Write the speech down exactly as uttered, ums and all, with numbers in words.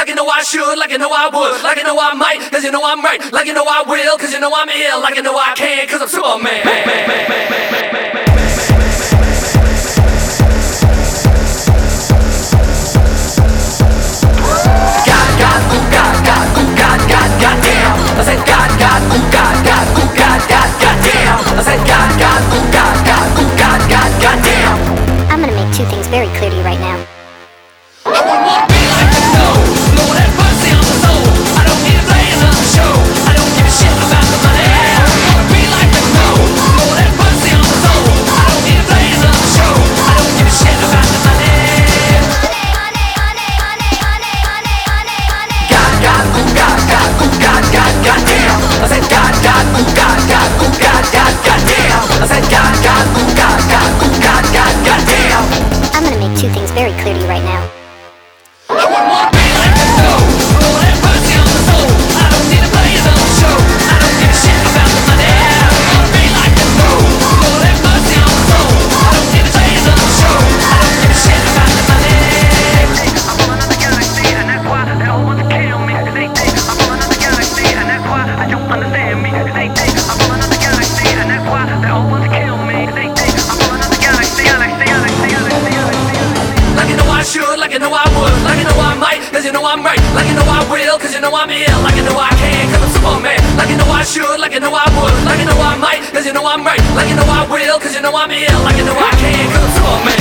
like you know I should, like you know I would, like you know I might, cause you know I'm right, like you know I will, cause you know I'm ill, like you know I can, cause I'm Superman. God, God, ooh, God, God, ooh, God, God, goddamn. I said God, God, ooh, God, God, ooh, God, God, goddamn. I said God, God, ooh, God, God, ooh, God, God, goddamn. I'm gonna make two things very clear to you right now. I wouldn't want to be like this, no. Lord have mercy on the soul. I don't need to play another show. I don't give a shit about the money. I don't want to be like this, no. Lord have mercy on the soul. I don't need to play another show. I don't give a shit about the money. God, God, ooh, God, God, ooh, God, God, goddamn. I said God, God, ooh, God, God, ooh, God, God, goddamn. I said God, God, ooh, God, God, ooh, God, God, goddamn. I'm gonna make two things very clear to you right now. I wouldn't want to be like this, no. Lord have mercy on the soul. I don't need to play another show. I don't give a shit about the money. I don't want to be like this, no. Lord have mercy on the soul. I don't need to play another show. I don't give a shit about the money. I'm from another galaxy, and that's why they all want to kill me. They think I'm from another galaxy, and that's why they don't understand me. They think I'm from another galaxy, and that's why they all want to kill me. They think I'm from another galaxy, galaxy, galaxy, galaxy, galaxy. Like you know I should, like you know I would, like you know I might, cause you know I'm right, like you know I will, cause you know I'm ill, like you know I can, cause I'm Superman. Like you know I should, like you know I would, like you know I might, cause you know I'm right, like you know I will, cause you know I'm ill, like you know I can, cause I'm Superman.